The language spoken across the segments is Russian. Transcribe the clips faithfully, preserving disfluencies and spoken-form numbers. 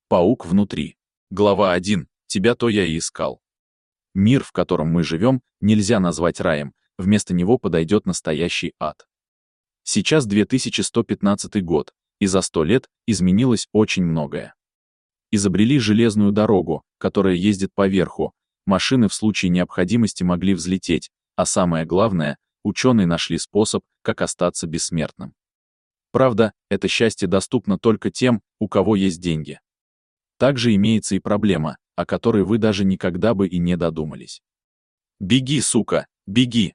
Паук внутри. Глава один. Тебя-то я и искал. Мир, в котором мы живем, нельзя назвать раем, вместо него подойдет настоящий ад. Сейчас две тысячи сто пятнадцатый год, и за сто лет изменилось очень многое. Изобрели железную дорогу, которая ездит по верху, машины в случае необходимости могли взлететь, а самое главное, ученые нашли способ, как остаться бессмертным. Правда, это счастье доступно только тем, у кого есть деньги. Также имеется и проблема, о которой вы даже никогда бы и не додумались. Беги, сука, беги!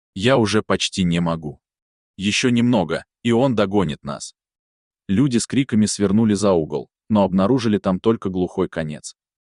Я уже почти не могу. Еще немного, и он догонит нас. Люди с криками свернули за угол, но обнаружили там только глухой конец.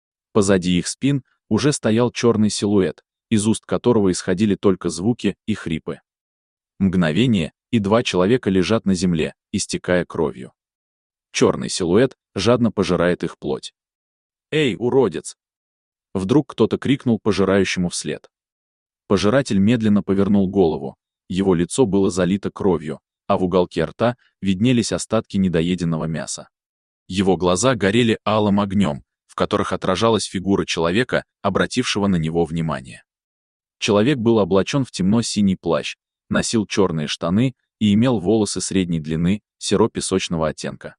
Позади их спин уже стоял черный силуэт, из уст которого исходили только звуки и хрипы. Мгновение, и два человека лежат на земле, истекая кровью. Черный силуэт жадно пожирает их плоть. «Эй, уродец!» Вдруг кто-то крикнул пожирающему вслед. Пожиратель медленно повернул голову, его лицо было залито кровью, а в уголке рта виднелись остатки недоеденного мяса. Его глаза горели алым огнем, в которых отражалась фигура человека, обратившего на него внимание. Человек был облачен в темно-синий плащ, носил черные штаны и имел волосы средней длины, серо-песочного оттенка.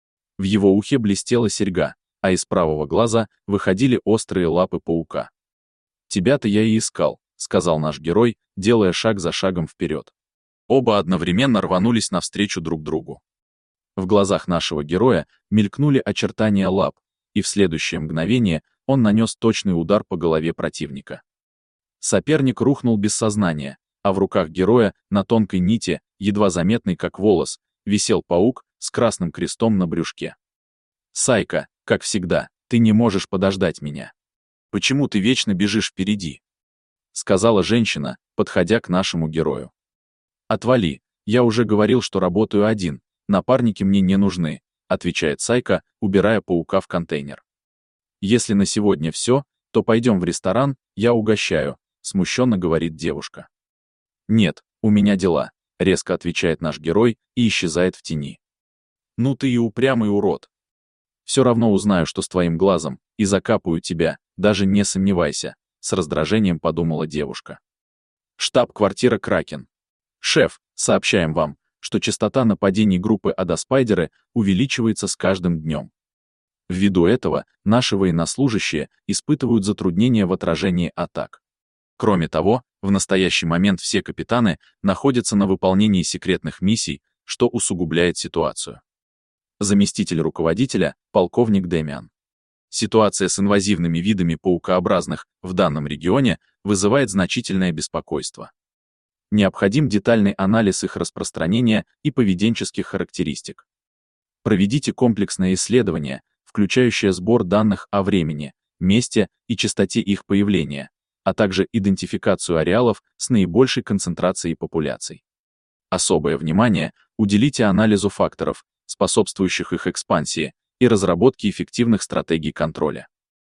В его ухе блестела серьга, а из правого глаза выходили острые лапы паука. «Тебя-то я и искал», — сказал наш герой, делая шаг за шагом вперед. Оба одновременно рванулись навстречу друг другу. В глазах нашего героя мелькнули очертания лап, и в следующее мгновение он нанес точный удар по голове противника. Соперник рухнул без сознания, а в руках героя, на тонкой нити, едва заметной как волос, висел паук с красным крестом на брюшке. «Сайка, как всегда, ты не можешь подождать меня. Почему ты вечно бежишь впереди?» — сказала женщина, подходя к нашему герою. «Отвали, я уже говорил, что работаю один, напарники мне не нужны», — отвечает Сайка, убирая паука в контейнер. «Если на сегодня все, то пойдем в ресторан, я угощаю», — смущенно говорит девушка. «Нет, у меня дела», — резко отвечает наш герой и исчезает в тени. «Ну ты и упрямый урод. Все равно узнаю, что с твоим глазом, и закапаю тебя, даже не сомневайся», — с раздражением подумала девушка. Штаб-квартира Кракен. «Шеф, сообщаем вам, что частота нападений группы Адаспайдеры увеличивается с каждым днем. Ввиду этого наши военнослужащие испытывают затруднения в отражении атак. Кроме того, в настоящий момент все капитаны находятся на выполнении секретных миссий, что усугубляет ситуацию». Заместитель руководителя, полковник Демиан. Ситуация с инвазивными видами паукообразных в данном регионе вызывает значительное беспокойство. Необходим детальный анализ их распространения и поведенческих характеристик. Проведите комплексное исследование, включающее сбор данных о времени, месте и частоте их появления, а также идентификацию ареалов с наибольшей концентрацией популяций. Особое внимание уделите анализу факторов, способствующих их экспансии, и разработке эффективных стратегий контроля.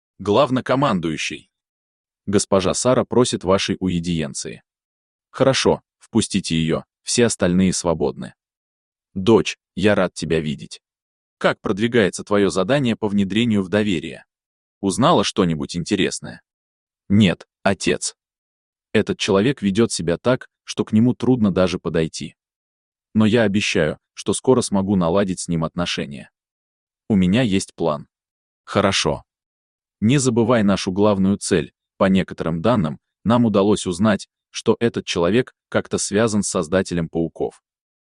Главнокомандующий. Госпожа Сара просит вашей уидиенции. Хорошо, впустите ее, все остальные свободны. Дочь, я рад тебя видеть. Как продвигается твое задание по внедрению в доверие? Узнала что-нибудь интересное? Нет, отец. Этот человек ведет себя так, что к нему трудно даже подойти. Но я обещаю, что скоро смогу наладить с ним отношения. У меня есть план. Хорошо. Не забывай нашу главную цель. По некоторым данным, нам удалось узнать, что этот человек как-то связан с создателем пауков.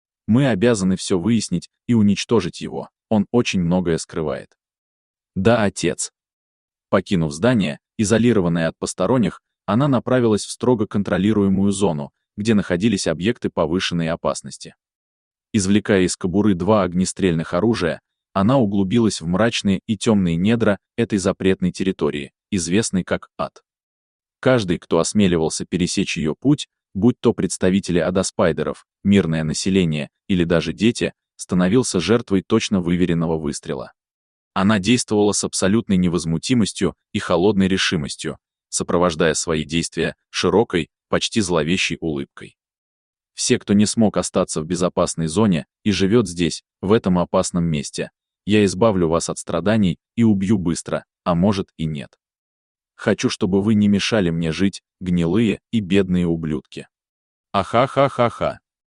Мы обязаны все выяснить и уничтожить его, он очень многое скрывает. Да, отец. Покинув здание, изолированное от посторонних, она направилась в строго контролируемую зону, где находились объекты повышенной опасности. Извлекая из кобуры два огнестрельных оружия, она углубилась в мрачные и темные недра этой запретной территории, известной как ад. Каждый, кто осмеливался пересечь ее путь, будь то представители адаспайдеров, мирное население или даже дети, становился жертвой точно выверенного выстрела. Она действовала с абсолютной невозмутимостью и холодной решимостью, сопровождая свои действия широкой, почти зловещей улыбкой. Все, кто не смог остаться в безопасной зоне и живет здесь, в этом опасном месте, Я избавлю вас от страданий и убью быстро, а может и нет. Хочу, чтобы вы не мешали мне жить, гнилые и бедные ублюдки. Аха-ха-ха-ха.